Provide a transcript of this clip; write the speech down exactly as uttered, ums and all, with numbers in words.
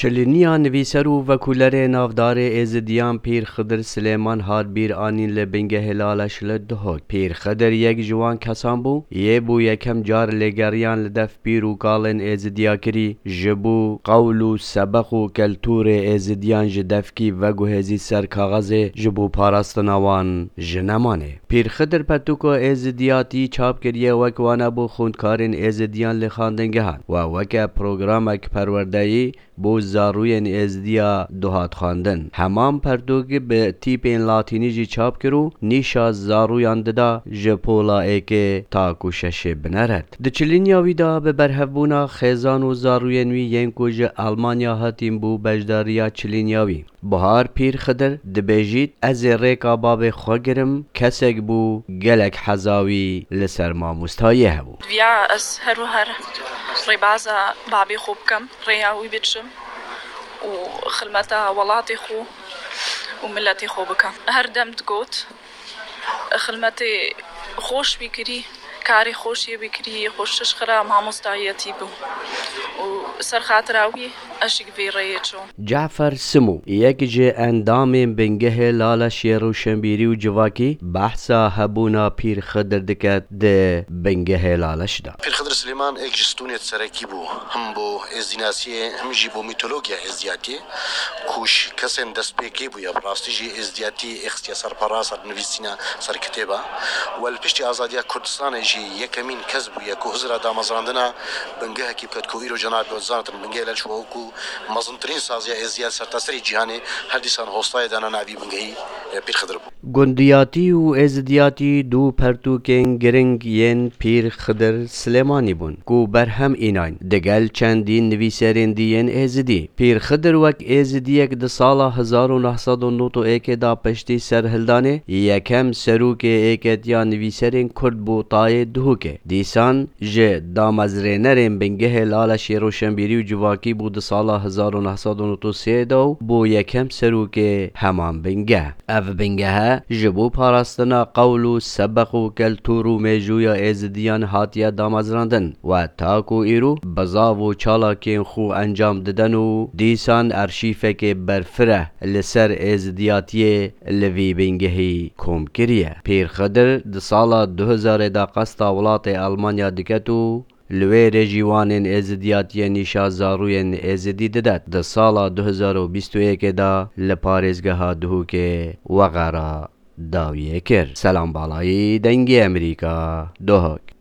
چلینیا نویسر و وکولر نافدار ازدیان پیر خضر سلیمان هات بیر آنین لبنگ هلالش لدهک. پیر خضر یک جوان کسان بو یه بو یکم جار لگریان لدف پیر و کالن ازدیا کری جبو قول و سبق و کلتور ازدیان جدف کی و گوهزی سر کاغذ جبو پاراستناوان جنمانه. پیر خضر پتوکو ازدیاتی چاپ کریه وکوانا بو خوندکارن ازدیان لخاندنگه هن و وک پروگرامک پروردهی بو زاروین ازدیا دوهات خواندن. همان پردوگی به تیپین لاتینی جی چاپ کرو نیشا زارویان ددا جپولا ایک تاکو ششه بنرد. ده چلینیاوی دا به برهفبونا خیزان و زاروین وی ینکو جه آلمانیا هاتیم بو بجداریا چلینیاوی. بهار پیر خضر دبیجید از ریکا باب خوگرم کسک بو گلک حزاوی لسر ما مستایه هبو. ویا از هر و هر ریبازا بابی خوب کم ریاوی بچم و خلمتا ولاتی خو و ملتی خو بکم. هر دم تگوت خلمتی خوش بکری کاری خوشی بکری خوشش خرا ما مستایتی بو و سر خاطراوی اشک وی ریچو. جعفر سمو یک جه اندام بنگه لالش روشنبیری و جواکی بحثا هبونا پیر خضر دکت ده بنگه لالش دا. پیر خضر سلیمان یک جستونیت سرکی بو هم بو ازدیناسیه هم جی بو میتولوگیا ازدیاتی کوش کسین دست پیکی بو یا براستی جی ازدیاتی اختیا سر پرا سر نویسینا سر کتابا والپشتی آزادیا کردستان جی یکمین کس بو یا که حضر دامازراندنا بنگه کی بکت کویرو جناب وزارت بنگه لالش و کو مزنترین سازیا ازدیات سرتاسری جهانی هر دیسان هستای دانا نبی بنگهی پیر خضر بو. گندیاتی و ازدیاتی دو پرتوکن گرنگ ین پیر خضر سلیمانی بون کو برهم ایناین دگل چندین نویسرین دیین ازدی. پیر خضر وک ازدیک ده سالا هزار و نهصد و نود و ایک دا پشتی سرهلدانه یکم سروک ایکت یا نویسرین کرد بو تای دهوکه دیسان جه دامزرینرین بنگه لالش روشنبیری و جواکی بو ده سالا هزار و نهصد و نود و سه دو بو یکم سروک همان بنگه. اف بنگه جبو پاراستنا قول و سبق و کلتور و میجویا ازدیان هاتیا دامازراندن و تاکو ایرو بزاو و چالاکین خو انجام ددن و دیسان ارشیفک برفره لسر ازدیاتی لوی بنگهی کوم کریه. پیر خضر ده سالا دو هزار دا قسطا ولات آلمانیا دکتو لوی رجیوانین ازدیاتی نیشا زاروین ازدی ددت ده سالا دو هزار و بیست و یک دا لپارزگه ها دهو که وغیره داویه کر. سلام بالایی دنگی امریکا دوهک.